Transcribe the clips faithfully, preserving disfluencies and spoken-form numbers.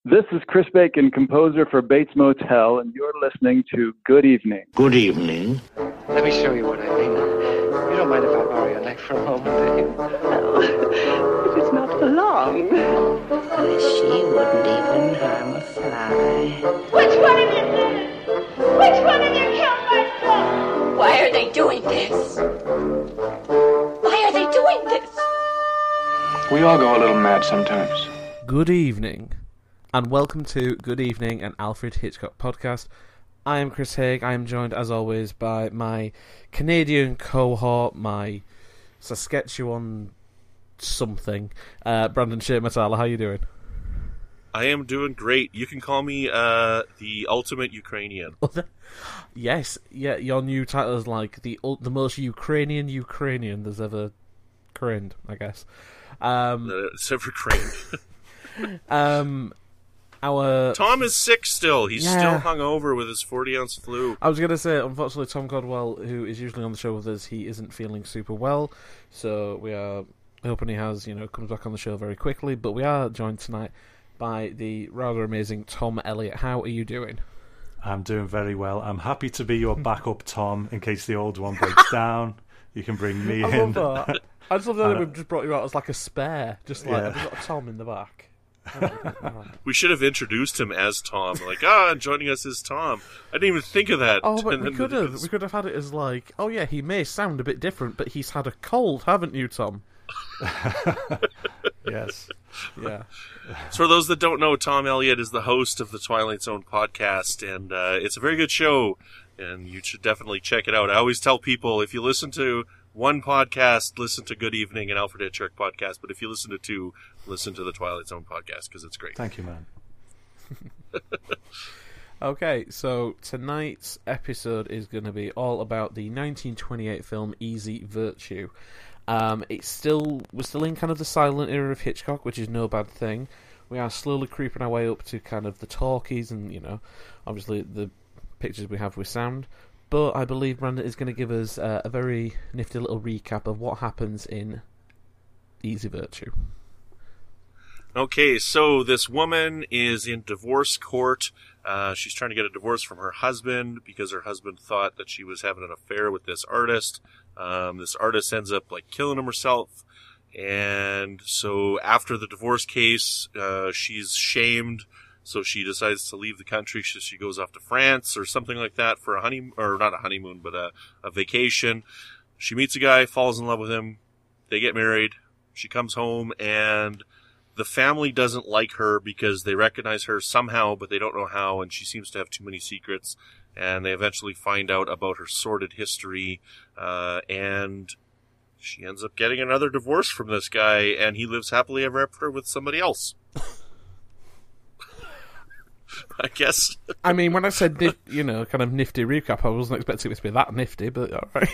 This is Chris Bacon, composer for Bates Motel, and you're listening to Good Evening. Good evening. Let me show you what I mean. You don't mind if I borrow your neck for a moment, do you? No, if it's not for long. She wouldn't even harm a fly. Which one of you did it? Which one of you killed my son? Why are they doing this? Why are they doing this? We all go a little mad sometimes. Good evening, and welcome to Good Evening, an Alfred Hitchcock podcast. I am Chris Haig. I am joined, as always, by my Canadian cohort, my Saskatchewan something, uh, Brandon Shea-Matala. How you doing? I am doing great. You can call me uh, the ultimate Ukrainian. Yes, yeah. Your new title is like the the most Ukrainian Ukrainian there's ever craned, I guess. Um, uh, it's ever craned. um, our Tom is sick still. He's yeah. still hungover with his forty ounce flu. I was going to say, unfortunately, Tom Godwell, who is usually on the show with us, he isn't feeling super well. So we are hoping he has, you know, comes back on the show very quickly. But we are joined tonight by the rather amazing Tom Elliott. How are you doing? I'm doing very well. I'm happy to be your backup, Tom, in case the old one breaks down. You can bring me I in. Love that. I just love that we've just brought you out as like a spare. Just like, Yeah. we've got a Tom in the back. We should have introduced him as Tom. Like, ah, joining us is Tom. I didn't even think of that. Oh, but And we then could the- have. We could have had it as like, oh yeah, he may sound a bit different, but he's had a cold, haven't you, Tom? Yes. Yeah. So for those that don't know, Tom Elliott is the host of the Twilight Zone podcast, and uh, it's a very good show, and you should definitely check it out. I always tell people, if you listen to one podcast, listen to Good Evening and Alfred Hitchcock podcast, but if you listen to two, listen to the Twilight Zone podcast, because it's great. Thank you, man. Okay, so tonight's episode is going to be all about the nineteen twenty-eight film Easy Virtue. Um, it's still we're still in kind of the silent era of Hitchcock, which is no bad thing. We are slowly creeping our way up to kind of the talkies and, you know, obviously the pictures we have with sound. But I believe Brandon is going to give us uh, a very nifty little recap of what happens in Easy Virtue. Okay, so this woman is in divorce court. Uh, she's trying to get a divorce from her husband because her husband thought that she was having an affair with this artist. Um, this artist ends up like killing him herself. And so after the divorce case, uh, she's shamed. So she decides to leave the country. So she goes off to France or something like that for a honeymoon, or not a honeymoon, but a, a vacation. She meets a guy, falls in love with him. They get married. She comes home and the family doesn't like her because they recognize her somehow, but they don't know how, and she seems to have too many secrets. And they eventually find out about her sordid history, uh, and she ends up getting another divorce from this guy, and he lives happily ever after with somebody else. I guess. I mean, when I said, nif- you know, kind of nifty recap, I wasn't expecting it to be that nifty, but all right.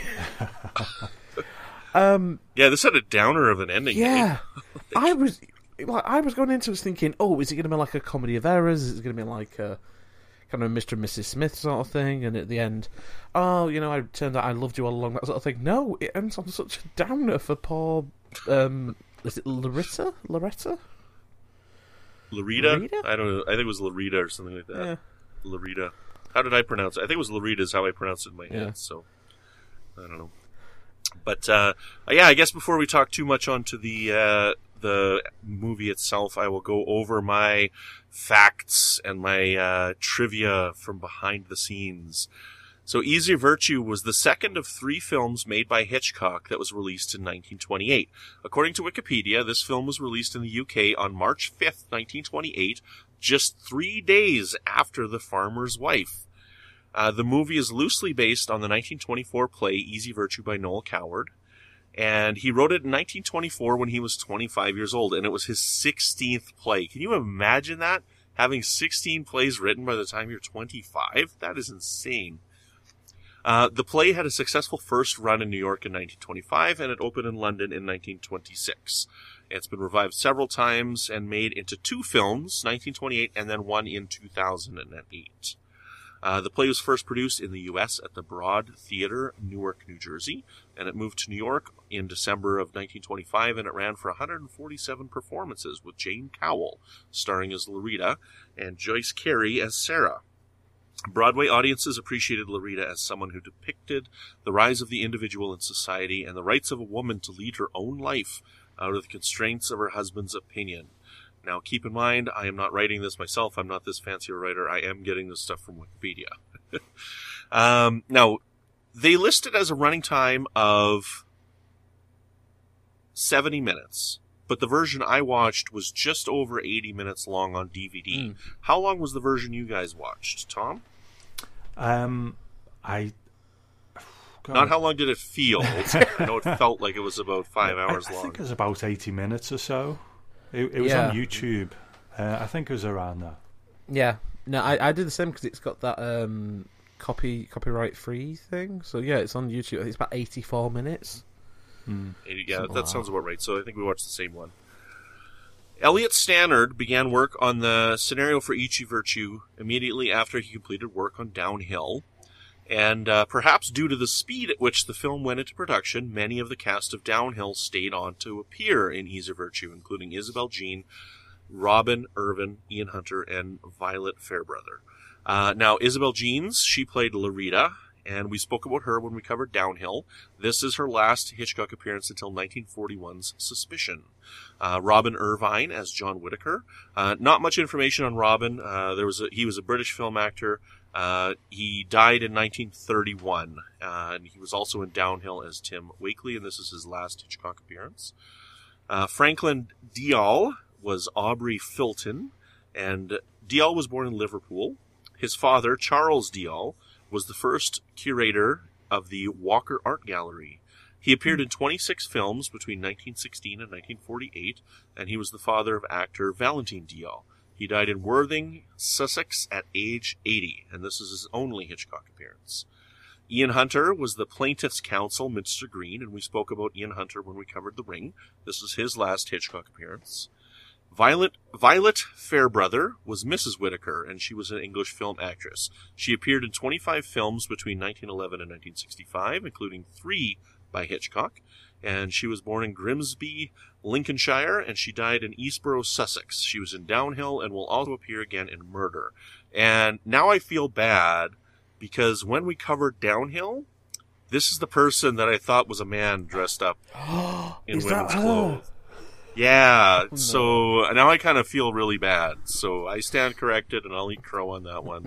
um, yeah, this had a downer of an ending. Yeah, I was like, I was going into it thinking, oh, is it going to be like a comedy of errors? Is it going to be like a kind of Mister and Missus Smith sort of thing? And at the end, oh, you know, I turned out I loved you all along, that sort of thing. No, it ends on such a downer for poor, um, is it Larissa? Loretta? Larita? Larita? I don't know. I think it was Larita or something like that. Yeah. Larita. How did I pronounce it? I think it was Larita is how I pronounced it in my head, Yeah. so I don't know. But, uh, yeah, I guess before we talk too much onto the, uh, the movie itself, I will go over my facts and my, uh, trivia from behind the scenes. So Easy Virtue was the second of three films made by Hitchcock that was released in nineteen twenty-eight. According to Wikipedia, this film was released in the U K on March fifth, nineteen twenty-eight, just three days after The Farmer's Wife. Uh, the movie is loosely based on the nineteen twenty-four play Easy Virtue by Noel Coward, and he wrote it in nineteen twenty-four when he was twenty-five years old, and it was his sixteenth play. Can you imagine that? Having sixteen plays written by the time you're twenty-five? That is insane. Uh, the play had a successful first run in New York in nineteen twenty-five, and it opened in London in nineteen twenty-six. It's been revived several times and made into two films, nineteen twenty-eight and then one in two thousand eight. Uh, the play was first produced in the U S at the Broad Theater, Newark, New Jersey, and it moved to New York in December of nineteen twenty-five, and it ran for one hundred forty-seven performances, with Jane Cowell starring as Larita and Joyce Carey as Sarah. Broadway audiences appreciated Larita as someone who depicted the rise of the individual in society and the rights of a woman to lead her own life out of the constraints of her husband's opinion. Now, keep in mind, I am not writing this myself. I'm not this fancy a writer. I am getting this stuff from Wikipedia. um, now, they list it as a running time of seventy minutes, but the version I watched was just over eighty minutes long on D V D. Mm. How long was the version you guys watched, Tom? Um, I... God. Not how long did it feel. I know it felt like it was about five hours I, I long. I think it was about eighty minutes or so. It, it was yeah. on YouTube. Uh, I think it was around that. Yeah. No, I, I did the same because it's got that um, copy copyright free thing. So yeah, it's on YouTube. I think it's about eighty-four minutes. Hmm. Yeah, Something that sounds about right. So I think we watched the same one. Elliot Stannard began work on the scenario for Easy Virtue immediately after he completed work on Downhill. And uh, perhaps due to the speed at which the film went into production, many of the cast of Downhill stayed on to appear in Easy Virtue, including Isabel Jean, Robin Irvin, Ian Hunter, and Violet Fairbrother. Uh, now, Isabel Jeans, she played Larita, and we spoke about her when we covered Downhill. This is her last Hitchcock appearance until nineteen forty-one's Suspicion. Uh, Robin Irvine as John Whitaker. Uh, not much information on Robin. Uh, there was a, he was a British film actor. Uh, he died in nineteen thirty-one, uh, and he was also in Downhill as Tim Wakely, and this is his last Hitchcock appearance. Uh, Franklin Diall was Aubrey Filton, and Diall was born in Liverpool. His father, Charles Diall, was the first curator of the Walker Art Gallery. He appeared in twenty-six films between nineteen sixteen and nineteen forty-eight, and he was the father of actor Valentine Diall. He died in Worthing, Sussex, at age eighty, and this is his only Hitchcock appearance. Ian Hunter was the plaintiff's counsel, Mister Green, and we spoke about Ian Hunter when we covered The Ring. This is his last Hitchcock appearance. Violet, Violet Fairbrother was Missus Whitaker, and she was an English film actress. She appeared in twenty-five films between nineteen eleven and nineteen sixty-five, including three by Hitchcock. And she was born in Grimsby, Lincolnshire, and she died in Eastborough, Sussex. She was in Downhill and will also appear again in Murder. And now I feel bad because when we covered Downhill, this is the person that I thought was a man dressed up in is women's that clothes. Yeah, no. So now I kind of feel really bad. So I stand corrected, and I'll eat crow on that one.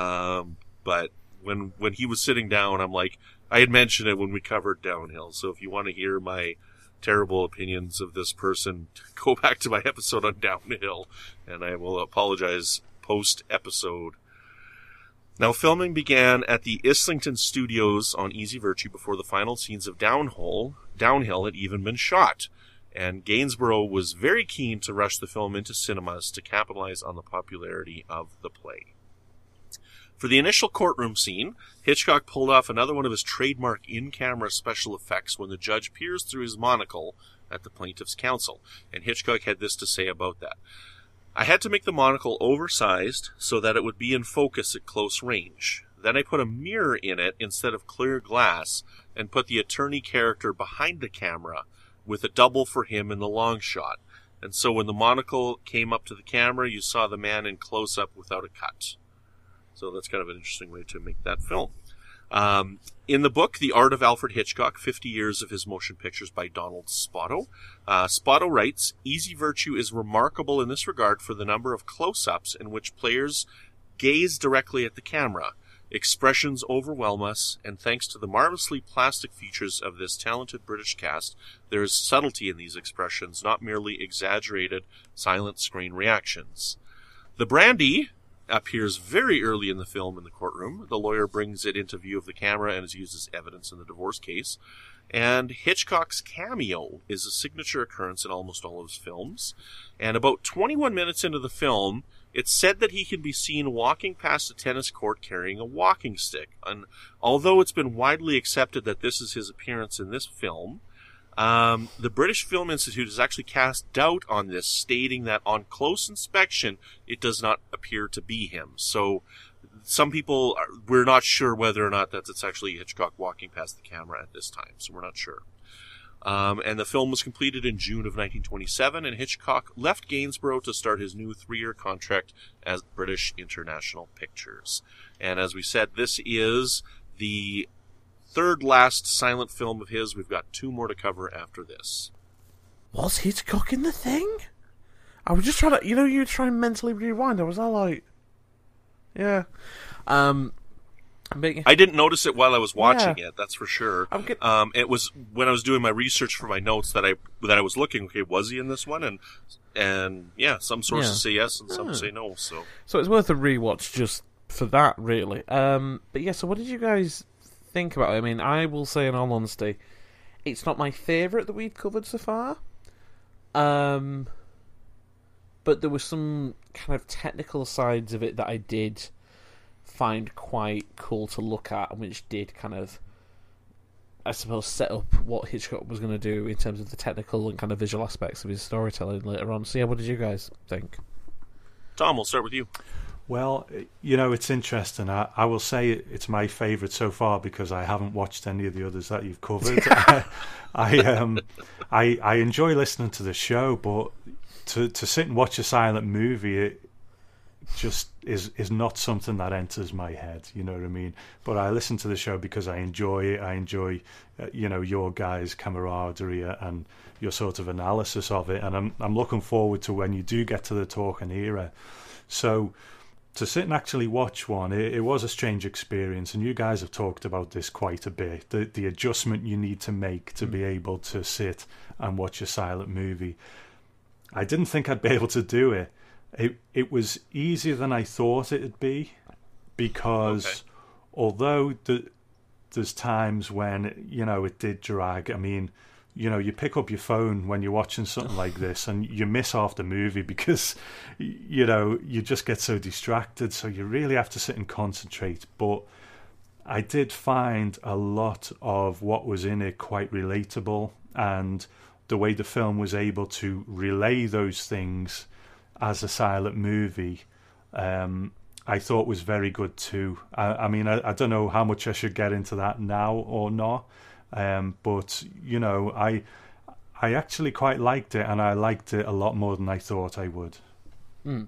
Um, but when when he was sitting down, I'm like, I had mentioned it when we covered Downhill. So if you want to hear my terrible opinions of this person, go back to my episode on Downhill, and I will apologize post-episode. Now, filming began at the Islington Studios on Easy Virtue before the final scenes of Downhill, Downhill had even been shot. And Gainsborough was very keen to rush the film into cinemas to capitalize on the popularity of the play. For the initial courtroom scene, Hitchcock pulled off another one of his trademark in-camera special effects when the judge peers through his monocle at the plaintiff's counsel, and Hitchcock had this to say about that. I had to make the monocle oversized so that it would be in focus at close range. Then I put a mirror in it instead of clear glass and put the attorney character behind the camera with a double for him in the long shot. And so when the monocle came up to the camera, you saw the man in close-up without a cut. So that's kind of an interesting way to make that film. Um, in the book, The Art of Alfred Hitchcock, fifty years of his motion pictures by Donald Spoto, uh, Spoto writes, Easy Virtue is remarkable in this regard for the number of close-ups in which players gaze directly at the camera. Expressions overwhelm us, and thanks to the marvelously plastic features of this talented British cast, there is subtlety in these expressions, not merely exaggerated silent screen reactions. The brandy appears very early in the film in the courtroom. The lawyer brings it into view of the camera and is used as evidence in the divorce case. And Hitchcock's cameo is a signature occurrence in almost all of his films. And about twenty-one minutes into the film, it's said that he can be seen walking past a tennis court carrying a walking stick. And although it's been widely accepted that this is his appearance in this film, um, the British Film Institute has actually cast doubt on this, stating that on close inspection, it does not appear to be him. So some people are, we're not sure whether or not that it's actually Hitchcock walking past the camera at this time, so we're not sure. Um, and the film was completed in June of nineteen twenty-seven, and Hitchcock left Gainsborough to start his new three-year contract as British International Pictures. And as we said, this is the third last silent film of his. We've got two more to cover after this. Was Hitchcock in the thing? I was just trying to, you know, you try and mentally rewind. I was all like, yeah. Um, but, I didn't notice it while I was watching yeah. it. That's for sure. I'm get- um, it was when I was doing my research for my notes that I that I was looking. Okay, was he in this one? And and yeah, some sources Yeah. say yes and some Oh. say no. So So it's worth a rewatch just for that, really. Um, but yeah, so what did you guys think about it? I mean, I will say in all honesty, it's not my favourite that we've covered so far. Um, but there were some kind of technical sides of it that I did find quite cool to look at, and which did kind of, I suppose, set up what Hitchcock was going to do in terms of the technical and kind of visual aspects of his storytelling later on. So yeah, what did you guys think? Tom, we'll start with you. Well, you know, it's interesting. I, I will say it's my favourite so far because I haven't watched any of the others that you've covered. I um, I I enjoy listening to the show, but to to sit and watch a silent movie, it just is is not something that enters my head. You know what I mean? But I listen to the show because I enjoy it. I enjoy, uh, you know, your guys' camaraderie and your sort of analysis of it, and I'm I'm looking forward to when you do get to the Talking Era. So to sit and actually watch one, it, it was a strange experience, and you guys have talked about this quite a bit, the, the adjustment you need to make to mm. be able to sit and watch a silent movie. I didn't think I'd be able to do it. It, it was easier than I thought it'd be, because okay. although the, there's times when, you know, it did drag, I mean, you know, you pick up your phone when you're watching something like this and you miss half the movie because, you know, you just get so distracted. So you really have to sit and concentrate. But I did find a lot of what was in it quite relatable, and the way the film was able to relay those things as a silent movie, um, I thought was very good too. I, I mean, I, I don't know how much I should get into that now or not. Um, but you know, I I actually quite liked it, and I liked it a lot more than I thought I would. Mm.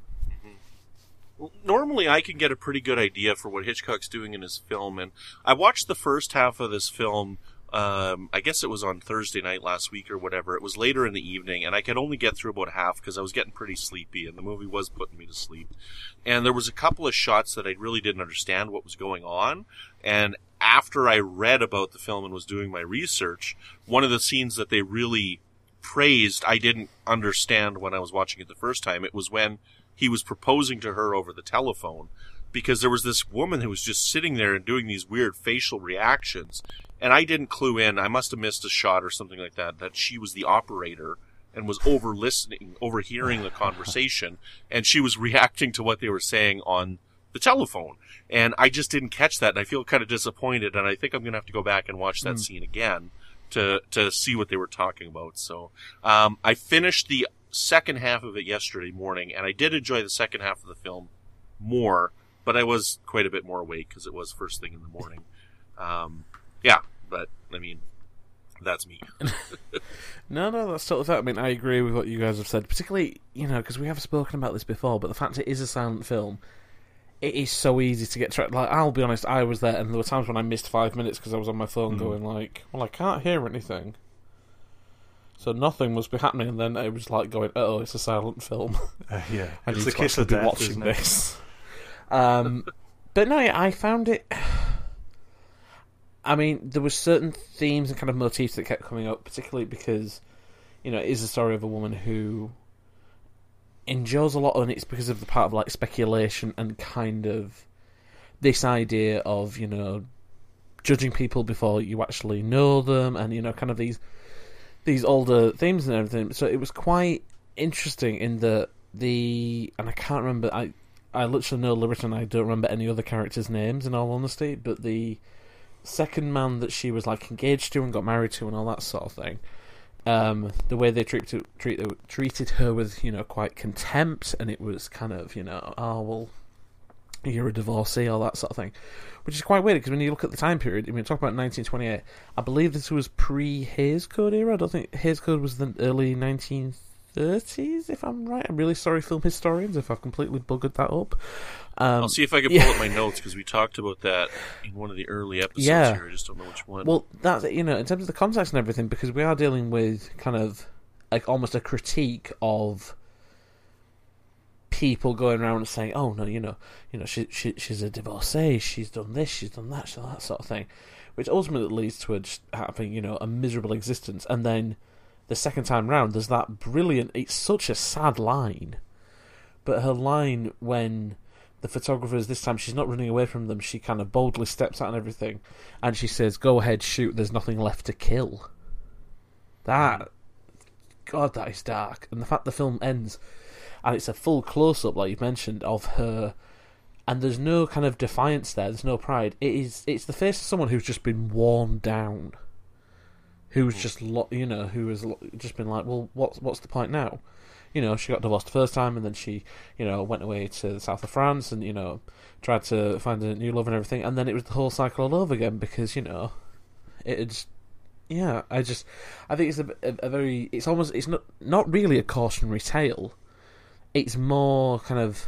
Well, normally, I can get a pretty good idea for what Hitchcock's doing in his film, and I watched the first half of this film. Um, I guess it was on Thursday night last week or whatever. It was later in the evening, and I could only get through about half because I was getting pretty sleepy, and the movie was putting me to sleep. And there was a couple of shots that I really didn't understand what was going on, and after I read about the film and was doing my research, one of the scenes that they really praised, I didn't understand when I was watching it the first time. It was when he was proposing to her over the telephone, because there was this woman who was just sitting there and doing these weird facial reactions, and I didn't clue in. I must have missed a shot or something like that, that she was the operator and was over listening, overhearing the conversation, and she was reacting to what they were saying on the telephone. And I just didn't catch that, and I feel kind of disappointed, and I think I'm going to have to go back and watch that mm. scene again to to see what they were talking about. So um, I finished the second half of it yesterday morning, and I did enjoy the second half of the film more, but I was quite a bit more awake because it was first thing in the morning. Um, yeah, but, I mean, that's me. no, no, that's totally fair. I mean, I agree with what you guys have said, particularly, you know, because we have spoken about this before, but the fact it is a silent film, it is so easy to get tracked. Like, I'll be honest, I was there, and there were times when I missed five minutes because I was on my phone mm. going like, well, I can't hear anything. So nothing must be happening, and then it was like going, oh, it's a silent film. Uh, yeah, I it's need the to kiss of be death, watching isn't this. um, but no, I found it... I mean, there were certain themes and kind of motifs that kept coming up, particularly because, you know, it is a story of a woman who endures a lot, and it's because of the part of, like, speculation and kind of this idea of, you know, judging people before you actually know them, and, you know, kind of these these older themes and everything. So it was quite interesting in that the... And I can't remember... I, I literally know Lyrita, and I don't remember any other characters' names, in all honesty, but the second man that she was like engaged to and got married to and all that sort of thing, um, the way they treated treat, treated her with, you know, quite contempt, and it was kind of, you know, oh well, you're a divorcee, or that sort of thing. Which is quite weird, because when you look at the time period, I mean, talk about nineteen twenty-eight, I believe this was pre-Hays Code era. I don't think Hays Code was the early nineteen thirties, if I'm right. I'm really sorry, film historians, if I've completely buggered that up. Um, I'll see if I can pull yeah. up my notes, because we talked about that in one of the early episodes yeah. here. I just don't know which one. Well, that's, you know, in terms of the context and everything, because we are dealing with kind of like almost a critique of people going around and saying, "Oh no, you know, you know, she, she she's a divorcee. She's done this. She's done that. She's done that sort of thing," which ultimately leads to her just having, you know, a miserable existence. And then the second time round, there's that brilliant. It's such a sad line, but her line when the photographers this time, she's not running away from them. She kind of boldly steps out and everything, and she says, "Go ahead, shoot. There's nothing left to kill." That, God, that is dark. And the fact the film ends. And it's a full close-up, like you mentioned, of her, and there's no kind of defiance there. There's no pride. It is. It's the face of someone who's just been worn down, who's just, lo- you know, who has lo- just been like, well, what's what's the point now? You know, she got divorced the first time, and then she, you know, went away to the south of France, and you know, tried to find a new love and everything, and then it was the whole cycle all over again because you know, it had. Yeah, I just, I think it's a, a, a very. It's almost. It's not not really a cautionary tale. It's more kind of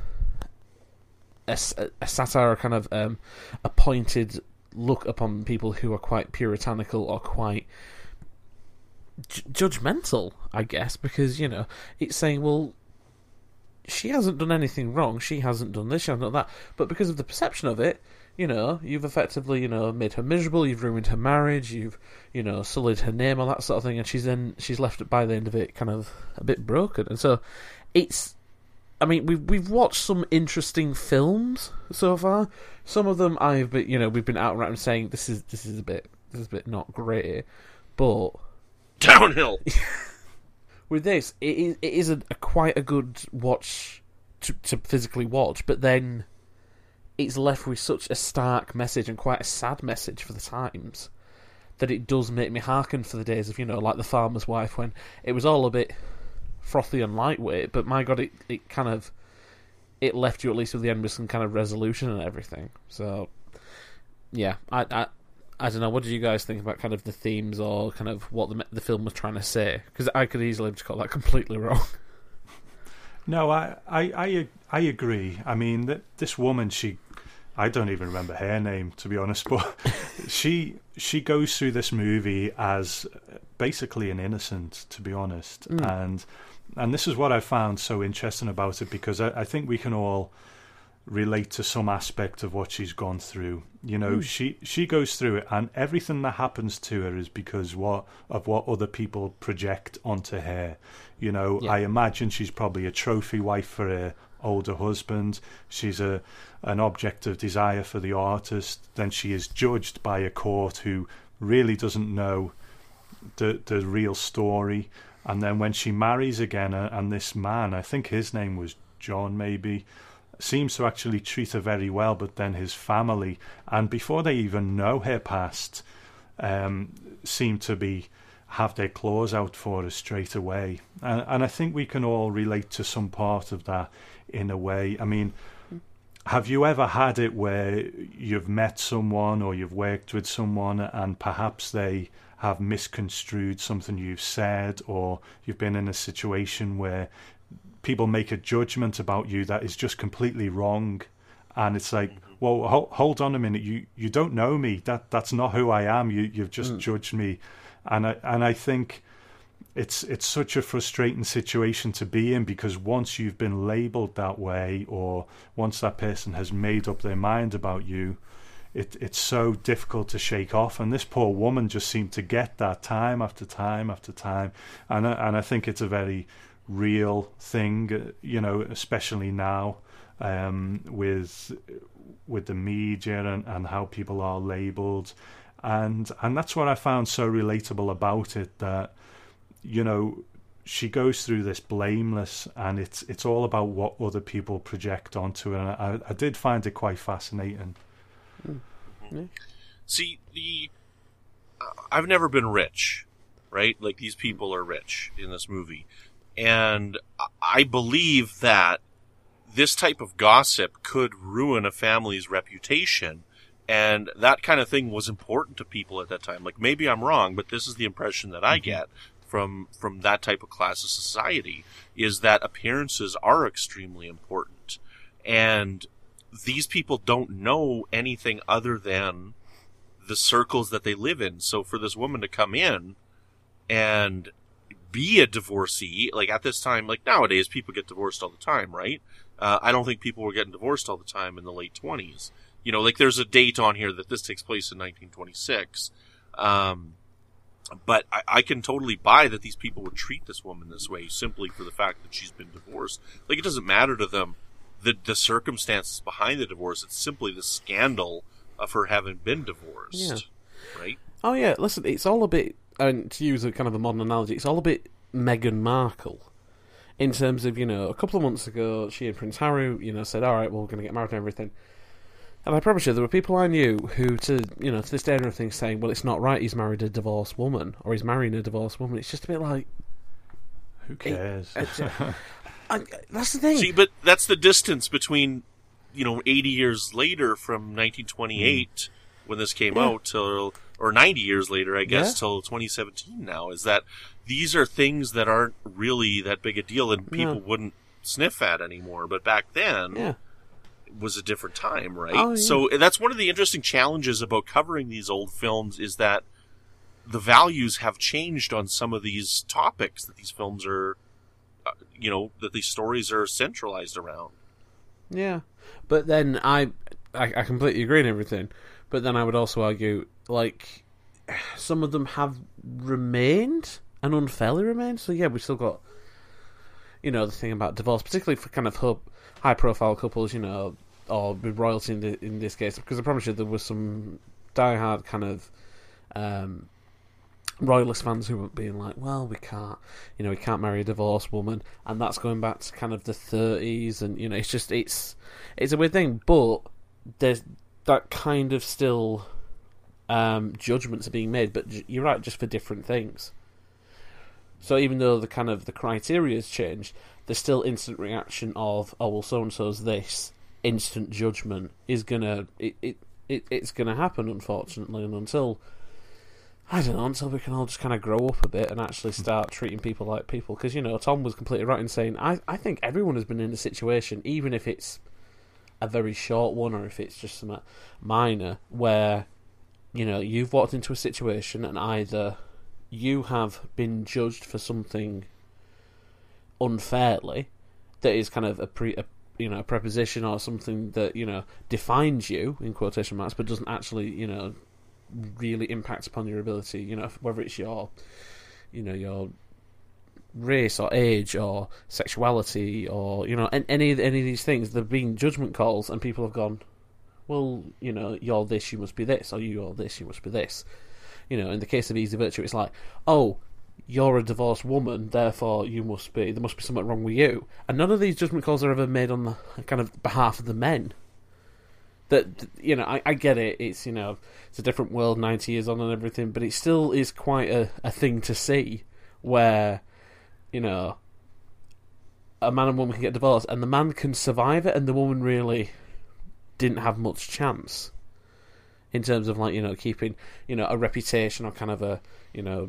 a, a satire, kind of um, a pointed look upon people who are quite puritanical or quite ju- judgmental, I guess, because, you know, it's saying, well, she hasn't done anything wrong, she hasn't done this, she hasn't done that, but because of the perception of it, you know, you've effectively, you know, made her miserable, you've ruined her marriage, you've, you know, sullied her name, all that sort of thing, and she's then, she's left by the end of it kind of a bit broken, and so it's, I mean, we've we've watched some interesting films so far. Some of them I've been, you know, we've been outright and saying this is this is a bit this is a bit not great, but downhill. With this, it is it is a, a quite a good watch to to physically watch, but then it's left with such a stark message and quite a sad message for the times that it does make me hearken for the days of, you know, like The Farmer's Wife, when it was all a bit frothy and lightweight, but my God, it, it kind of it left you at least with the end with some kind of resolution and everything. So yeah, I I, I don't know. What did you guys think about kind of the themes or kind of what the the film was trying to say? Because I could easily have just got that completely wrong. No, I I I, I agree. I mean, that this woman, she. I don't even remember her name, to be honest, but she she goes through this movie as basically an innocent, to be honest, mm. and and this is what I found so interesting about it, because I, I think we can all relate to some aspect of what she's gone through. You know, mm. she she goes through it, and everything that happens to her is because what of what other people project onto her. You know, yeah. I imagine she's probably a trophy wife for her older husband. She's a an object of desire for the artist. Then she is judged by a court who really doesn't know the the real story. And then when she marries again, uh, and this man, I think his name was John, maybe, seems to actually treat her very well, but then his family, and before they even know her past, um, seem to be have their claws out for her straight away. And, and I think we can all relate to some part of that in a way. I mean, have you ever had it where you've met someone or you've worked with someone and perhaps they have misconstrued something you've said, or you've been in a situation where people make a judgment about you that is just completely wrong, and it's like, well, ho- hold on a minute, you you don't know me, that that's not who I am, you you've just mm. judged me. And I and I think it's it's such a frustrating situation to be in, because once you've been labelled that way, or once that person has made up their mind about you, it it's so difficult to shake off. And this poor woman just seemed to get that time after time after time. And I, and I think it's a very real thing, you know, especially now, um, with with the media and, and how people are labelled. And and that's what I found so relatable about it, that, you know, she goes through this blameless, and it's it's all about what other people project onto her. And I, I did find it quite fascinating. Mm-hmm. See, the uh, I've never been rich, right? Like, these people are rich in this movie. And I believe that this type of gossip could ruin a family's reputation. And that kind of thing was important to people at that time. Like, maybe I'm wrong, but this is the impression that I get from from that type of class of society, is that appearances are extremely important. And these people don't know anything other than the circles that they live in. So for this woman to come in and be a divorcee, like at this time, like nowadays, people get divorced all the time, right? Uh, I don't think people were getting divorced all the time in the late twenties. You know, like there's a date on here that this takes place in nineteen twenty-six. Um, but I, I can totally buy that these people would treat this woman this way simply for the fact that she's been divorced. Like, it doesn't matter to them the, the circumstances behind the divorce. It's simply the scandal of her having been divorced. Yeah. Right? Oh, yeah, listen, it's all a bit, and to use a kind of a modern analogy, it's all a bit Meghan Markle. In terms of, you know, a couple of months ago, she and Prince Harry, you know, said, all right, well, we're going to get married and everything. And I promise you, there were people I knew who, to you know, to this day, are things saying, "Well, it's not right. He's married a divorced woman, or he's marrying a divorced woman." It's just a bit like, who cares? It, I, that's the thing. See, but that's the distance between, you know, eighty years later from nineteen twenty-eight mm. when this came yeah. out till, or ninety years later, I guess, yeah. till twenty seventeen. Now is that these are things that aren't really that big a deal, and people no. wouldn't sniff at anymore. But back then, yeah. was a different time, right? Oh, yeah. So that's one of the interesting challenges about covering these old films, is that the values have changed on some of these topics that these films are, uh, you know, that these stories are centralized around. Yeah, but then I, I, I completely agree on everything. But then I would also argue, like, some of them have remained and unfairly remained. So yeah, we've still got, you know, the thing about divorce, particularly for kind of high-profile couples, you know, or with royalty in, the, in this case, because I promise you there was some diehard kind of um, royalist fans who were being like, well, we can't, you know, we can't marry a divorced woman, and that's going back to kind of the thirties, and, you know, it's just, it's it's a weird thing, but there's that kind of still um, judgments are being made, but you're right, just for different things. So even though the kind of the criteria has changed, there's still instant reaction of, oh, well, so-and-so's this. Instant judgment is gonna, it, it, it it's gonna happen, unfortunately, and until, I don't know, until we can all just kind of grow up a bit and actually start treating people like people. Because, you know, Tom was completely right in saying, I, I think everyone has been in a situation, even if it's a very short one or if it's just some minor, where, you know, you've walked into a situation and either you have been judged for something unfairly that is kind of a pre a, you know a preposition or something that, you know, defines you in quotation marks, but doesn't actually, you know, really impact upon your ability, you know, whether it's your, you know, your race or age or sexuality or, you know, any any of these things. There've been judgment calls and people have gone, well, you know, you're this, you must be this, or you're this, you must be this. You know, in the case of Easy Virtue, it's like, oh, you're a divorced woman, therefore you must be, there must be something wrong with you. And none of these judgment calls are ever made on the kind of behalf of the men. That, you know, I, I get it, it's, you know, it's a different world ninety years on and everything, but it still is quite a, a thing to see where, you know, a man and woman can get divorced and the man can survive it and the woman really didn't have much chance in terms of, like, you know, keeping, you know, a reputation or kind of a, you know,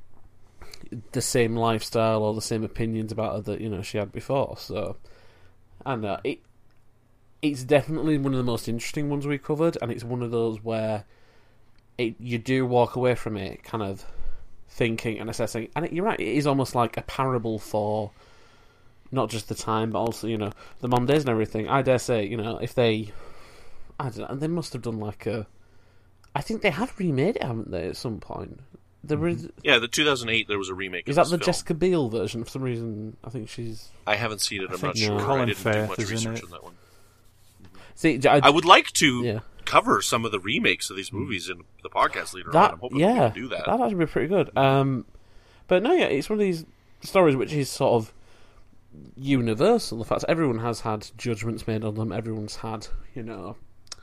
the same lifestyle or the same opinions about her that, you know, she had before. So, and uh, it it's definitely one of the most interesting ones we covered, and it's one of those where it you do walk away from it kind of thinking and assessing, and it, you're right, it is almost like a parable for not just the time, but also, you know, the Mondays and everything. I dare say, you know, if they, I don't know, they must have done like a, I think they have remade it, haven't they, at some point? There is, yeah, the two thousand eight there was a remake. Is of that the film. Jessica Biel version? For some reason, I think she's. I haven't seen it. I'm not no. sure. Colin I didn't Firth do much is in research it. on that one. See, I, I would like to yeah. cover some of the remakes of these movies in the podcast later that, on. I'm hoping yeah, we can do that. That'd actually be pretty good. Um, but no, yeah, it's one of these stories which is sort of universal. The fact that everyone has had judgments made on them. Everyone's had, you know,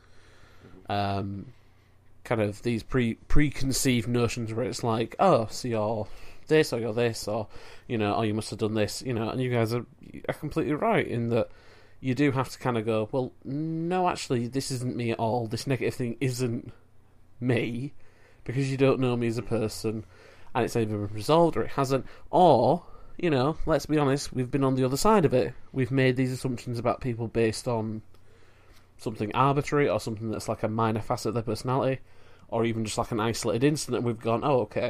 um. kind of these pre preconceived notions where it's like, oh, so you're this or you're this, or, you know, oh, you must have done this, you know, and you guys are, are completely right in that, you do have to kind of go, well, no, actually, this isn't me at all. This negative thing isn't me, because you don't know me as a person, and it's either been resolved or it hasn't. Or, you know, let's be honest, we've been on the other side of it. We've made these assumptions about people based on something arbitrary or something that's like a minor facet of their personality, or even just like an isolated incident. We've gone, oh, okay,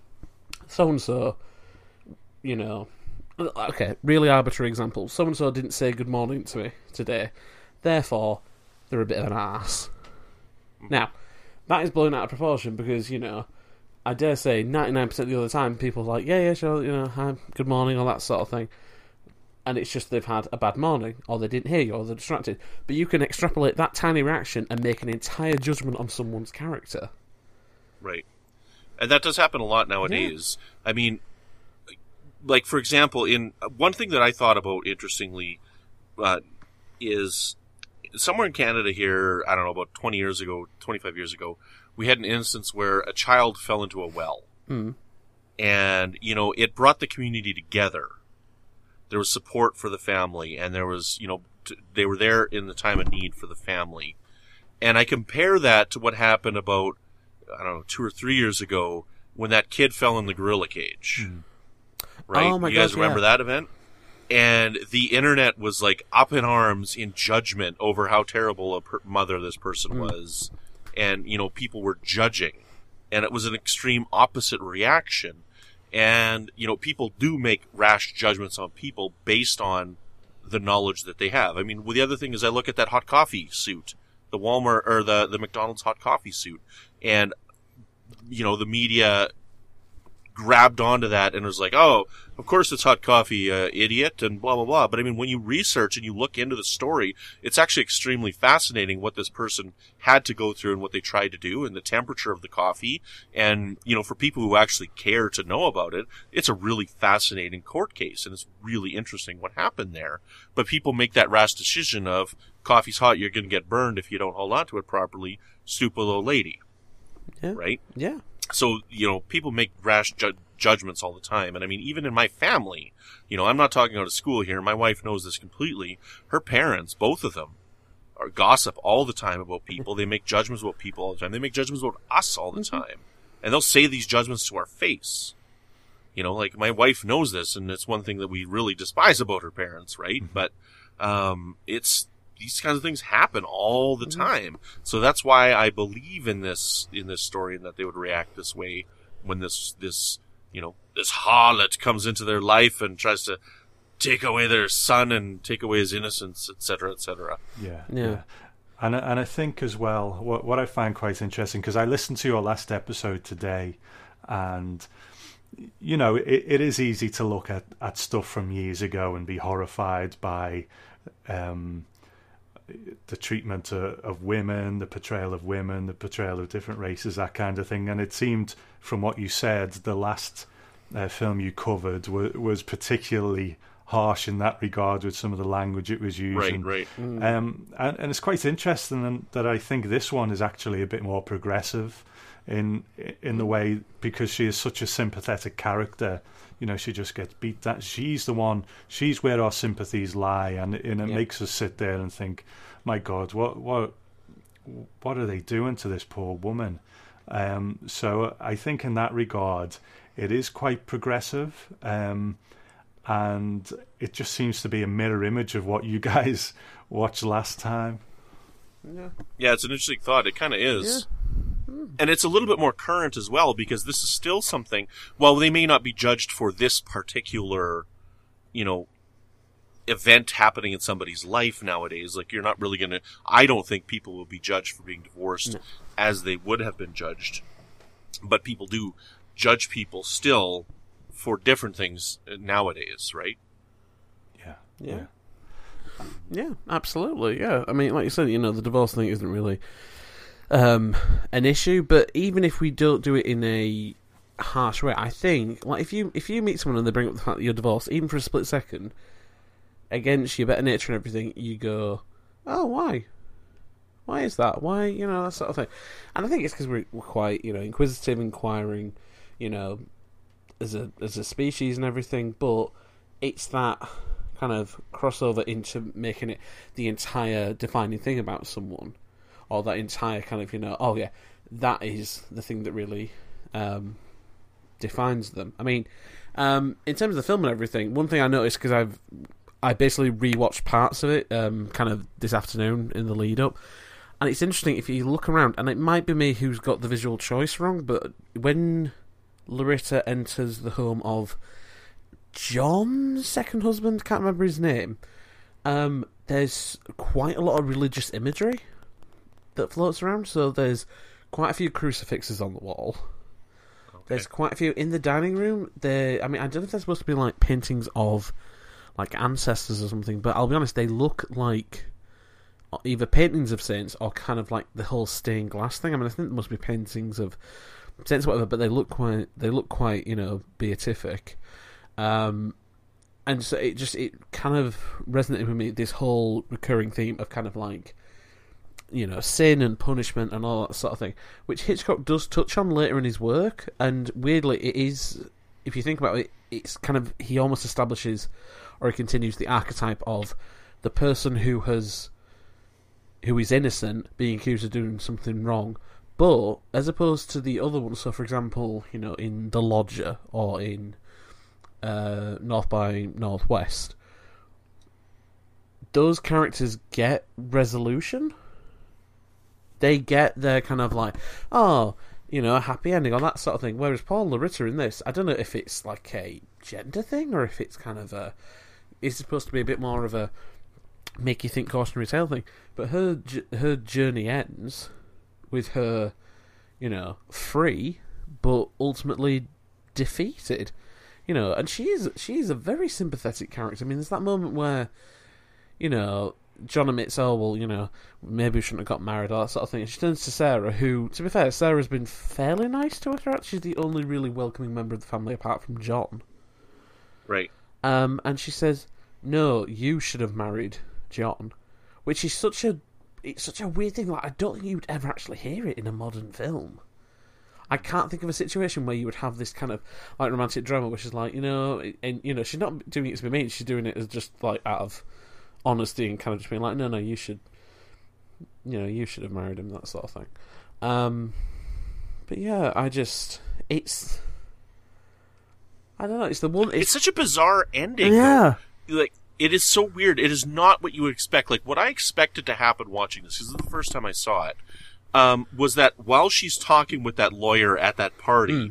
so and so, you know, okay, really arbitrary example. So and so didn't say good morning to me today, therefore they're a bit of an arse. Now, that is blown out of proportion because, you know, I dare say ninety-nine percent of the other time people are like, yeah, yeah, sure, you know, hi, good morning, all that sort of thing. And it's just they've had a bad morning, or they didn't hear you, or they're distracted. But you can extrapolate that tiny reaction and make an entire judgment on someone's character. Right. And that does happen a lot nowadays. Yeah. I mean, like, for example, in one thing that I thought about, interestingly, uh, is somewhere in Canada here, I don't know, about twenty years ago, twenty-five years ago, we had an instance where a child fell into a well. Mm. And, you know, it brought the community together. There was support for the family, and there was, you know, t- they were there in the time of need for the family. And I compare that to what happened about, I don't know, two or three years ago when that kid fell in the gorilla cage. Mm. Right? Oh my you guys gosh, remember yeah. that event? And the internet was like up in arms in judgment over how terrible a per- mother this person Mm. was. And, you know, people were judging. And it was an extreme opposite reaction. And, you know, people do make rash judgments on people based on the knowledge that they have. I mean, well, the other thing is I look at that hot coffee suit, the Walmart, or the, the McDonald's hot coffee suit. And, you know, the media grabbed onto that and was like, oh, of course it's hot coffee, uh, idiot, and blah, blah, blah. But I mean, when you research and you look into the story, it's actually extremely fascinating what this person had to go through and what they tried to do and the temperature of the coffee. And, you know, for people who actually care to know about it, it's a really fascinating court case and it's really interesting what happened there. But people make that rash decision of coffee's hot, you're going to get burned if you don't hold on to it properly. Stupid old lady. Yeah. Right? Yeah. So, you know, people make rash ju- judgments all the time. And I mean, even in my family, you know, I'm not talking out of school here. My wife knows this completely. Her parents, both of them, are gossip all the time about people. They make judgments about people all the time. They make judgments about us all the Mm-hmm. time. And they'll say these judgments to our face. You know, like my wife knows this, and it's one thing that we really despise about her parents, right? Mm-hmm. But, um, it's, these kinds of things happen all the time. So that's why I believe in this, in this story and that they would react this way when this, this, you know, this harlot comes into their life and tries to take away their son and take away his innocence, et cetera, et cetera. Yeah, Yeah. yeah. And, I- and I think as well, what, what I find quite interesting, because I listened to your last episode today, and, you know, it, it is easy to look at, at stuff from years ago and be horrified by, um, the treatment of, of women, the portrayal of women, the portrayal of different races, that kind of thing. And it seemed, from what you said, the last uh, film you covered w- was particularly harsh in that regard with some of the language it was using. Right, right. Um, and, and it's quite interesting that I think this one is actually a bit more progressive in in the way, because she is such a sympathetic character. You know, she just gets beat down. She's the one, she's where our sympathies lie, and, and it Yeah. makes us sit there and think, my God, what what what are they doing to this poor woman? Um, so I think in that regard, it is quite progressive, um, and it just seems to be a mirror image of what you guys watched last time. Yeah. Yeah, it's an interesting thought. It kind of is. And it's a little bit more current as well, because this is still something, well, they may not be judged for this particular, you know, event happening in somebody's life nowadays. Like, you're not really going to, I don't think people will be judged for being divorced No. as they would have been judged. But people do judge people still for different things nowadays, right? Yeah, Yeah. Yeah, absolutely. Yeah, I mean, like you said, you know, the divorce thing isn't really um, an issue. But even if we don't do it in a harsh way, I think, like, if you if you meet someone and they bring up the fact that you're divorced, even for a split second, against your better nature and everything, you go, "Oh, why? Why is that? Why, you know, that sort of thing?" And I think it's because we're, we're quite, you know, inquisitive, inquiring, you know, as a as a species and everything. But it's that kind of crossover into making it the entire defining thing about someone, or that entire kind of, you know, oh yeah, that is the thing that really um, defines them. I mean, um, in terms of the film and everything, one thing I noticed, because I've I basically rewatched parts of it um, kind of this afternoon in the lead up, and it's interesting if you look around, and it might be me who's got the visual choice wrong, but when Larita enters the home of John's second husband, can't remember his name, um, there's quite a lot of religious imagery that floats around. So there's quite a few crucifixes on the wall. Okay. There's quite a few in the dining room. There, I mean, I don't know if they're supposed to be like paintings of like ancestors or something, but I'll be honest, they look like either paintings of saints or kind of like the whole stained glass thing. I mean, I think there must be paintings of saints or whatever, but they look quite, they look quite, you know, beatific. Um, and so it just, it kind of resonated with me, this whole recurring theme of kind of like, you know, sin and punishment and all that sort of thing, which Hitchcock does touch on later in his work. And weirdly, it is, if you think about it, it's kind of, he almost establishes, or he continues the archetype of the person who has, who is innocent being accused of doing something wrong. But as opposed to the other ones, so for example, you know, in The Lodger or in uh, North by Northwest, those characters get resolution. They get their kind of like, oh, you know, a happy ending or that sort of thing. Whereas Paul Larita in this, I don't know if it's like a gender thing or if it's kind of a, it's supposed to be a bit more of a make you think cautionary tale thing. But her her journey ends with her, you know, free, but ultimately defeated. You know, and she is she is a very sympathetic character. I mean, there's that moment where, you know, John admits, oh, well, you know, maybe we shouldn't have got married, or that sort of thing. And she turns to Sarah, who, to be fair, Sarah's been fairly nice to her throughout. She's the only really welcoming member of the family apart from John. Right. Um, and she says, no, you should have married John. Which is such a, it's such a weird thing. Like, I don't think you'd ever actually hear it in a modern film. I can't think of a situation where you would have this kind of like romantic drama, which is like, you know, and you know, she's not doing it to be mean, she's doing it as just like out of honesty and kind of just being like, no, no, you should, you know, you should have married him, that sort of thing. Um, but yeah, I just, it's, I don't know, it's the one. It's, it's such a bizarre ending. Yeah, though. Like it is so weird. It is not what you would expect. Like what I expected to happen watching this, because this is the first time I saw it. Um, was that while she's talking with that lawyer at that party, mm.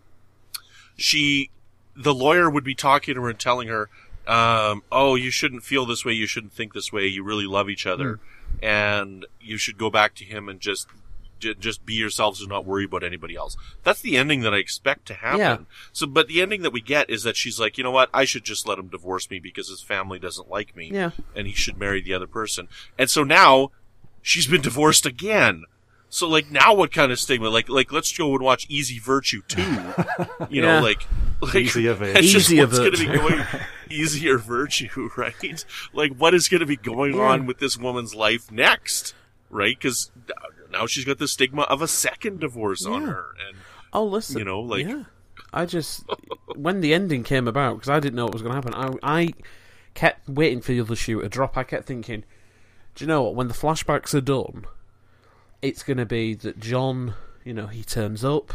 she, the lawyer would be talking to her and telling her, um, oh, you shouldn't feel this way, you shouldn't think this way, you really love each other, mm. and you should go back to him and just, j- just be yourselves and not worry about anybody else. That's the ending that I expect to happen. Yeah. So, but the ending that we get is that she's like, you know what, I should just let him divorce me because his family doesn't like me, yeah. and he should marry the other person. And so now, she's been divorced again. So, like, now what kind of stigma? Like, like let's go and watch Easy Virtue two. You know, yeah. like, like Easier Virtue. It's just Easier what's going to be Virtue. going Easier Virtue, right? Like, what is going to be going yeah. on with this woman's life next, right? Because now she's got the stigma of a second divorce yeah. on her, and oh, listen, you know, like, yeah. I just when the ending came about, because I didn't know what was going to happen, I, I kept waiting for the other shoe to drop. I kept thinking, do you know what? When the flashbacks are done, it's going to be that John, you know, he turns up,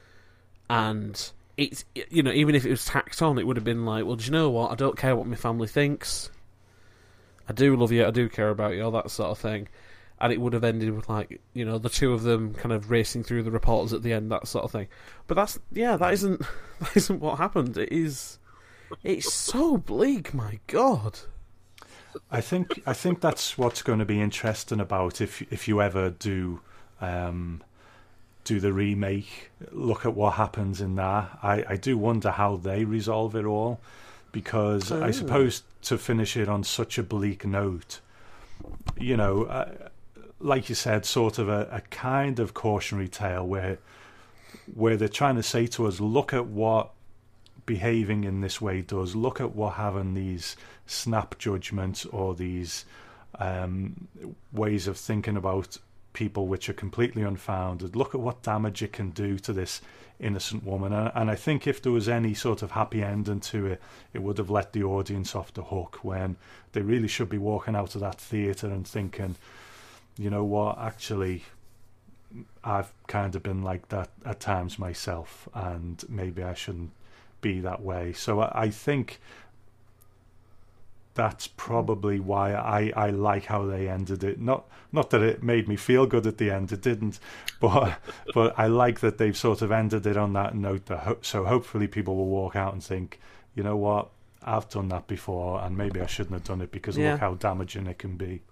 and it's, you know, even if it was tacked on, it would have been like, well, do you know what? I don't care what my family thinks. I do love you, I do care about you, all that sort of thing. And it would have ended with, like, you know, the two of them kind of racing through the reporters at the end, that sort of thing. But that's, yeah, that isn't, that isn't what happened. It is, it's so bleak, my God. I think I think that's what's going to be interesting about if if you ever do um, do the remake. Look at what happens in that. I, I do wonder how they resolve it all, because oh. I suppose to finish it on such a bleak note, you know, uh, like you said, sort of a, a kind of cautionary tale where where they're trying to say to us, look at what behaving in this way does. Look at what having these snap judgments or these um, ways of thinking about people which are completely unfounded. Look at what damage it can do to this innocent woman. And, and I think if there was any sort of happy ending to it, it would have let the audience off the hook, when they really should be walking out of that theatre and thinking, you know what, actually, I've kind of been like that at times myself, and maybe I shouldn't be that way. So I, I think that's probably why I, I like how they ended it. Not not that it made me feel good at the end, it didn't, but but I like that they've sort of ended it on that note. That ho- so hopefully people will walk out and think, you know what, I've done that before, and maybe I shouldn't have done it because Yeah. look how damaging it can be.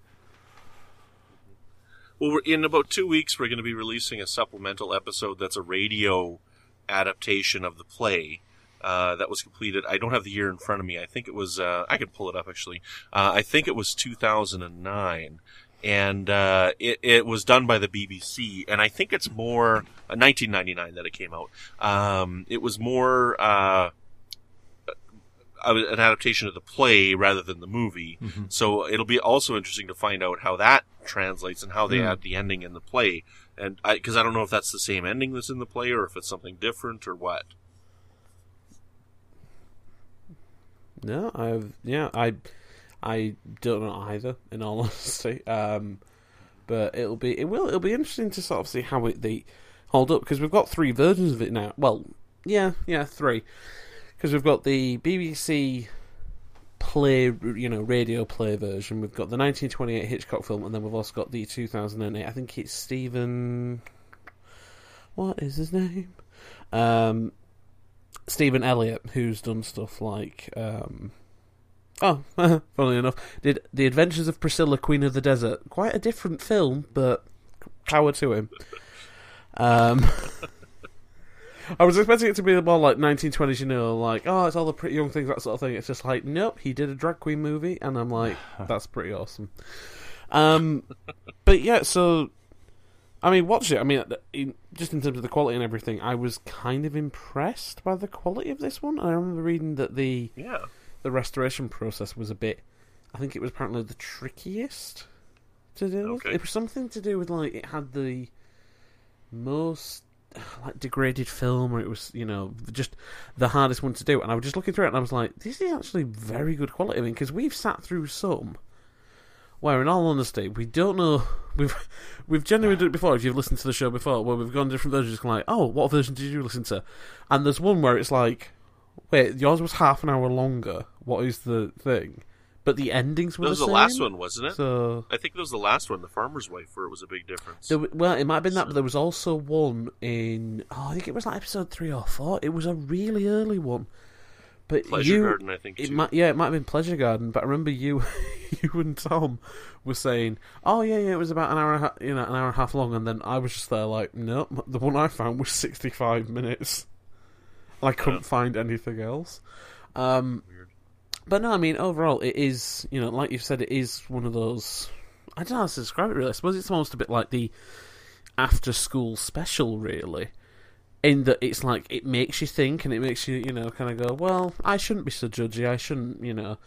Well, we're, in about two weeks, we're going to be releasing a supplemental episode that's a radio adaptation of the play uh, that was completed. I don't have the year in front of me. I think it was, uh, I could pull it up actually. Uh, I think it was two thousand nine. And uh, it, it was done by the B B C. And I think it's more, uh, nineteen ninety-nine that it came out. Um, it was more uh, an adaptation of the play rather than the movie. Mm-hmm. So it'll be also interesting to find out how that translates and how they Mm. add the ending in the play. And I, because I don't know if that's the same ending that's in the play or if it's something different or what. No, I've yeah, I I don't know either, in all honesty. Um, but it'll be it will it'll be interesting to sort of see how it they hold up, because we've got three versions of it now. Well, yeah, yeah, three, because we've got the B B C play, you know, radio play version. We've got the nineteen twenty-eight Hitchcock film, and then we've also got the two thousand eight. I think it's Stephen. What is his name? Um, Stephen Elliott, who's done stuff like. Um, oh, funnily enough, did The Adventures of Priscilla, Queen of the Desert. Quite a different film, but power to him. Um. I was expecting it to be more like nineteen twenties, you know, like, oh, it's all the pretty young things, that sort of thing. It's just like, nope, he did a drag queen movie, and I'm like, that's pretty awesome. Um, but yeah, so, I mean, watch it. I mean, in, just in terms of the quality and everything, I was kind of impressed by the quality of this one. I remember reading that the Yeah. the restoration process was a bit, I think it was apparently the trickiest to do with. Okay. It was something to do with, like, it had the most like degraded film, or it was, you know, just the hardest one to do. And I was just looking through it, and I was like, this is actually very good quality. I mean, because we've sat through some where, in all honesty, we don't know. We've we've genuinely done it before. If you've listened to the show before, where we've gone different versions, kind of like, oh, what version did you listen to? And there's one where it's like, wait, yours was half an hour longer. What is the thing? But the endings were That was the the same. last one, wasn't it? So I think it was the last one, The Farmer's Wife, where it was a big difference. There, well, it might have been that, but there was also one in, oh, I think it was like episode three or four. It was a really early one. But Pleasure you, Garden, I think, it too. might, yeah, it might have been Pleasure Garden. But I remember you, you and Tom were saying, "Oh yeah, yeah, it was about an hour, and a half, you know, an hour and a half long." And then I was just there like, "Nope, the one I found was sixty-five minutes. I couldn't Yeah. find anything else." Um, But no, I mean, overall, it is, you know, like you've said, it is one of those, I don't know how to describe it really. I suppose it's almost a bit like the after-school special, really, in that it's like, it makes you think, and it makes you, you know, kind of go, well, I shouldn't be so judgy, I shouldn't, you know,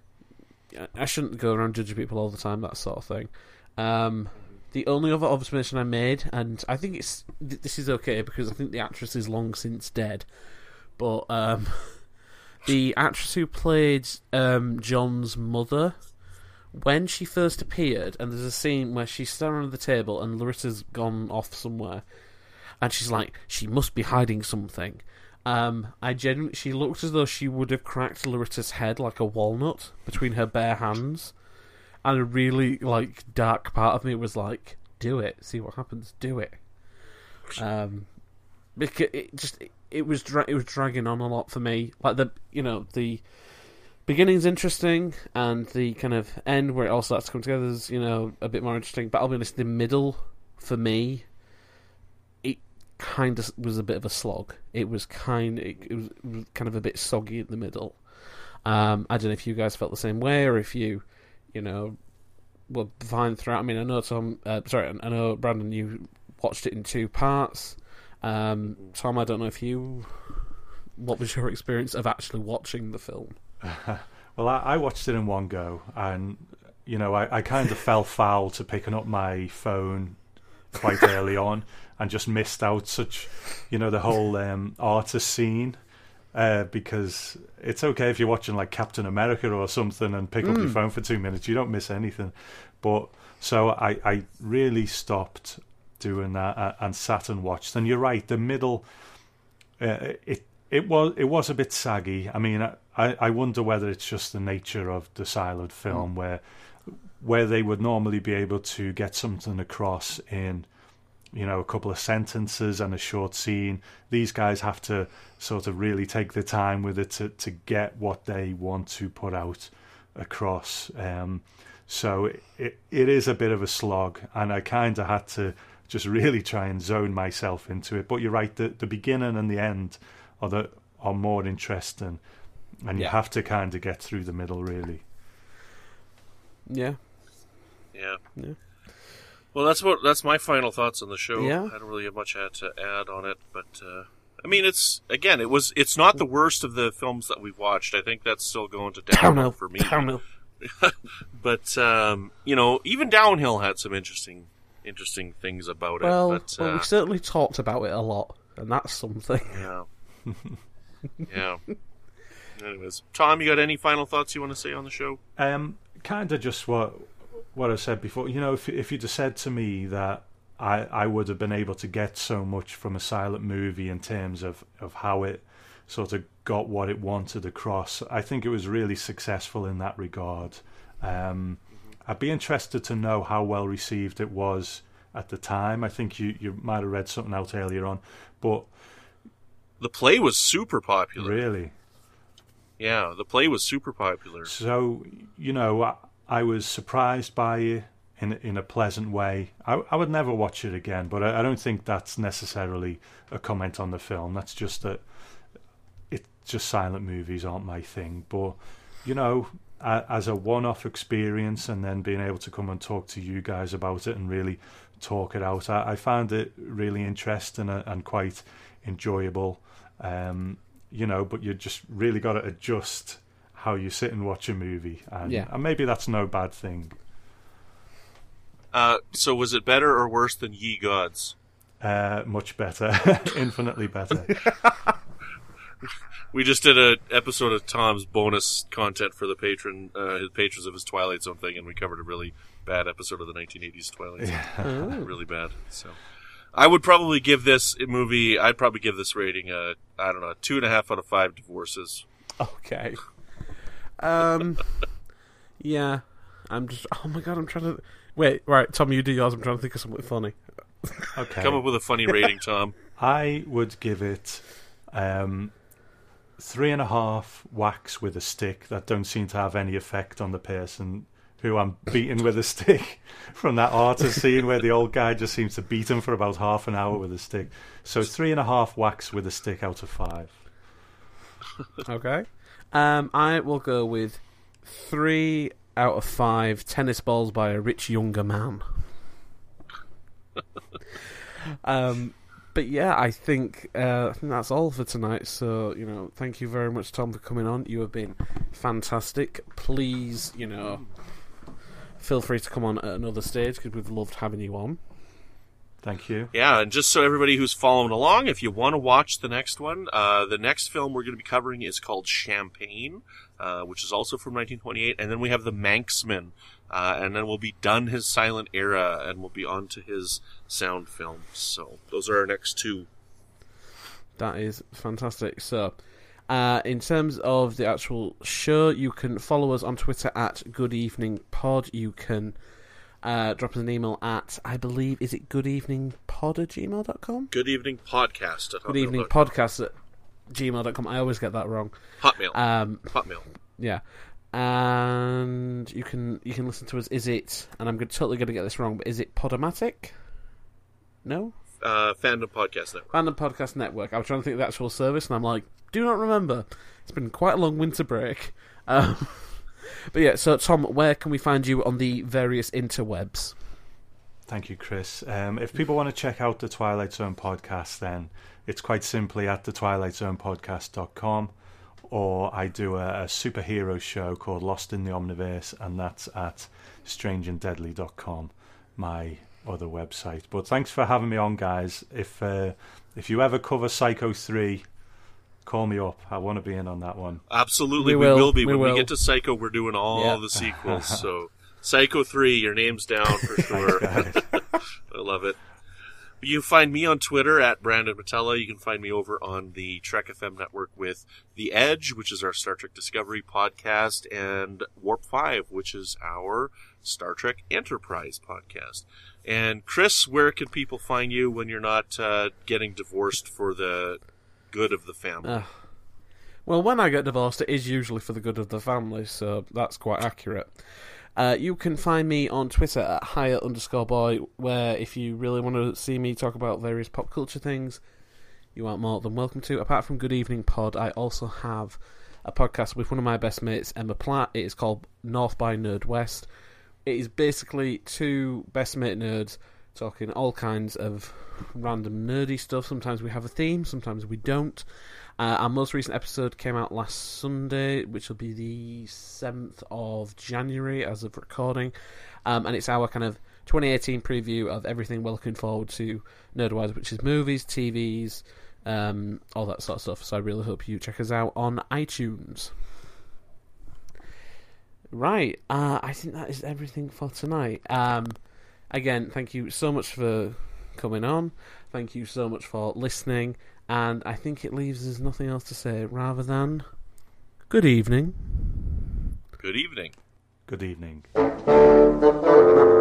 I shouldn't go around judging people all the time, that sort of thing. Um, the only other observation I made, and I think it's, this is okay, because I think the actress is long since dead, but, um... the actress who played um, John's mother, when she first appeared, and there's a scene where she's standing at the table and Larissa's gone off somewhere, and she's like, she must be hiding something. Um, I genuinely, she looked as though she would have cracked Larissa's head like a walnut between her bare hands, and a really like dark part of me was like, do it, see what happens, do it. Um, because it just. It, It was dra- it was dragging on a lot for me. Like the you know the beginning's interesting, and the kind of end where it all starts to come together is, you know, a bit more interesting. But I'll be honest, the middle for me, it kind of was a bit of a slog. It was kind it, it, was, it was kind of a bit soggy in the middle. Um, I don't know if you guys felt the same way, or if you you know were fine throughout. I mean, I know Tom. Uh, sorry, I know Brandon. You watched it in two parts. Um, Tom, I don't know if you... What was your experience of actually watching the film? Well, I, I watched it in one go, and, you know, I, I kind of fell foul to picking up my phone quite early on and just missed out such, you know, the whole um, artist scene. Uh, because it's okay if you're watching like Captain America or something and pick up Mm. your phone for two minutes, you don't miss anything. But so I, I really stopped doing that uh, and sat and watched. And you're right, the middle, uh, it it was it was a bit saggy. I mean, I, I wonder whether it's just the nature of the silent film, mm. where where they would normally be able to get something across in, you know, a couple of sentences and a short scene. These guys have to sort of really take the time with it to, to get what they want to put out across. Um, so it it is a bit of a slog, and I kind of had to just really try and zone myself into it. But you're right, the, the beginning and the end are, the, are more interesting, and you yeah. have to kind of get through the middle, really. Yeah. Yeah. Yeah. Well, that's what that's my final thoughts on the show. Yeah. I don't really have much to add on it, but uh, I mean, it's again, it was it's not the worst of the films that we've watched. I think that's still going to downhill, downhill for me. Downhill. But um, you know, even Downhill had some interesting, interesting things about well, it. But, well, uh, we certainly talked about it a lot, and that's something. Yeah. Yeah. Anyways, Tom, you got any final thoughts you want to say on the show? Um, kind of just what. What I said before, you know, if if you'd have said to me that I, I would have been able to get so much from a silent movie in terms of, of how it sort of got what it wanted across, I think it was really successful in that regard. Um, I'd be interested to know how well received it was at the time. I think you, you might have read something out earlier on, but the play was super popular. Really? Yeah, the play was super popular. So, you know, I, I was surprised by it in in a pleasant way. I, I would never watch it again, but I, I don't think that's necessarily a comment on the film. That's just that it's just silent movies aren't my thing. But, you know, a, as a one-off experience, and then being able to come and talk to you guys about it and really talk it out, I, I found it really interesting and, and quite enjoyable. Um, you know, but you just really got to adjust how you sit and watch a movie, and, yeah. and maybe that's no bad thing. Uh, so was it better or worse than Ye Gods? Uh, much better. Infinitely better. We just did an episode of Tom's bonus content for the patron, uh, his patrons of his Twilight Zone thing, and we covered a really bad episode of the nineteen eighties Twilight Zone. Yeah. Really bad. So I would probably give this movie, I'd probably give this rating a, I don't know, a two and a half out of five divorces. Okay. Um, yeah, I'm just. Oh my god, I'm trying to. Wait, right, Tom, you do yours. I'm trying to think of something funny. Okay. Come up with a funny rating, Tom. I would give it um, three and a half whacks with a stick that don't seem to have any effect on the person who I'm beating with a stick from that artist scene where the old guy just seems to beat him for about half an hour with a stick. So three and a half whacks with a stick out of five. Okay. Um, I will go with three out of five tennis balls by a rich younger man. um, but yeah, I think, uh, I think that's all for tonight. So, you know, thank you very much, Tom, for coming on. You have been fantastic. Please, you know, feel free to come on at another stage because we've loved having you on. Thank you. Yeah, and just so everybody who's following along, if you want to watch the next one, uh, the next film we're going to be covering is called Champagne, uh, which is also from nineteen twenty-eight, and then we have The Manxman, uh, and then we'll be done his silent era, and we'll be on to his sound films. So those are our next two. That is fantastic. So, uh, in terms of the actual show, you can follow us on Twitter at Good Evening Pod. You can Uh, drop us an email at, I believe, is it goodeveningpod at gmail dot com? Good Evening Podcast at Good Evening Podcast at gmail dot com. I always get that wrong. Hotmail. Um, Hotmail. Yeah. And you can you can listen to us, is it, and I'm go- totally going to get this wrong, but is it Podomatic? No? Uh, Fandom Podcast Network. Fandom Podcast Network. I was trying to think of the actual service, and I'm like, do not remember. It's been quite a long winter break. Um... But yeah, so Tom, where can we find you on the various interwebs? Thank you, Chris. Um, if people want to check out the Twilight Zone podcast, then it's quite simply at the twilight zone podcast dot com, or I do a, a superhero show called Lost in the Omniverse, and that's at strange and deadly dot com, my other website. But thanks for having me on, guys. If uh, if you ever cover Psycho three, call me up. I want to be in on that one. Absolutely, we we will, will be. we when will. we get to Psycho, we're doing all Yeah. the sequels. So Psycho three, your name's down for sure. Thanks, guys. I love it. You can find me on Twitter at Brandon Matella. You can find me over on the Trek F M network with The Edge, which is our Star Trek Discovery podcast, and Warp five, which is our Star Trek Enterprise podcast. And Chris, where can people find you when you're not uh, getting divorced for the good of the family? Uh, well, when I get divorced, it is usually for the good of the family, so that's quite accurate. Uh, you can find me on Twitter at higher underscore boy, where if you really want to see me talk about various pop culture things, you are more than welcome to. Apart from Good Evening Pod, I also have a podcast with one of my best mates, Emma Platt. It is called North by Nerd West. It is basically two best mate nerds talking all kinds of random nerdy stuff. Sometimes we have a theme, sometimes we don't. Uh, our most recent episode came out last Sunday, which will be the seventh of January as of recording. Um, and it's our kind of twenty eighteen preview of everything we're looking forward to nerd-wise, which is movies, T Vs, um, all that sort of stuff. So I really hope you check us out on iTunes. Right, uh, I think that is everything for tonight. Um, again, thank you so much for coming on. Thank you so much for listening. And I think it leaves us nothing else to say rather than good evening. Good evening. Good evening.